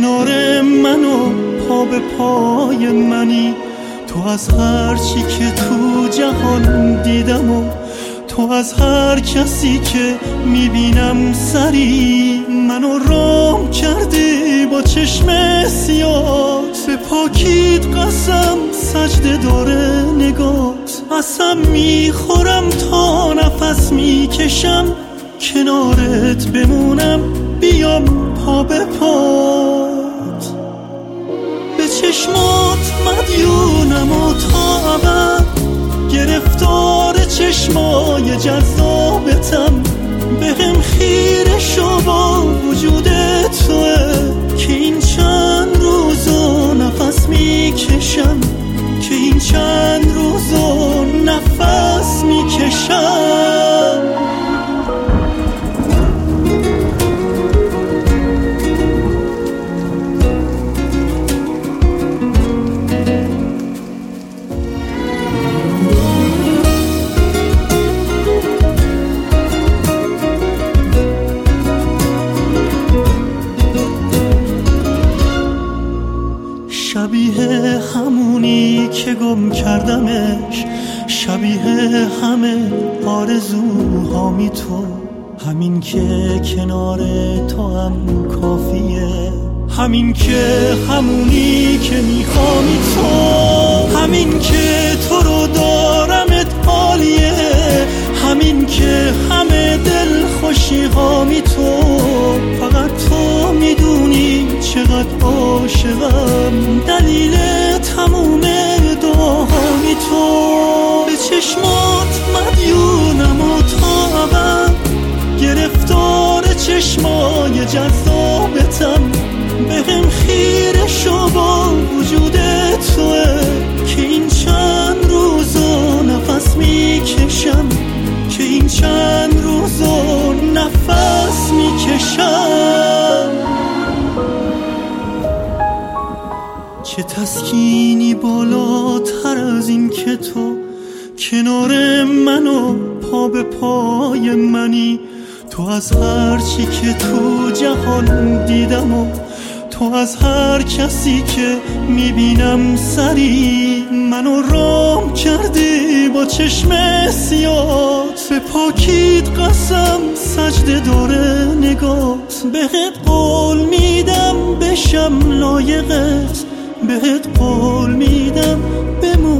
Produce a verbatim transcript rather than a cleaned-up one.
کنار منو پا به پای منی، تو از هر چی که تو جهان دیدم و تو از هر کسی که میبینم سری، منو رام کردی با چشم سیات، به پاکیت قسم سجده داره نگات، قسم میخورم تا نفس میکشم کنارت بمونم بیام پا به پات، به چشمات مدیونم و تا ابد گرفتار چشمای جذابتم، بهم خیره شو با وجود توه که این چند روزو نفس میکشم، که این چند روزو نفس میکشم. شبیه همونی که گم کردمش، شبیه همه آرزوهامی تو، همین که کنار تو هم کافیه، همین که همونی که میخوامی تو، همین که تو رو دارمت عالیه، همین که همه دل خوشی هامی تو، فقط تو میدونی چقدر عاشقم، دلیل تموم دعاهامی تو، به چشمات مدیونم و تا ابد گرفتار چشمای جذابتم، بهم خیره شو با وجود توه که این چند روزو نفس میکشم، که این چند روزو نفس میکشم. چه تسکینی بالاتر از این که تو کنار منو پا به پای منی، تو از هر چی که تو جهان دیدم و تو از هر کسی که میبینم سری، منو رام کردی با چشم سیات، به پاکیت قسم سجده داره نگات، بهت قول میدم بشم لایقت، بهت قول میدم بمون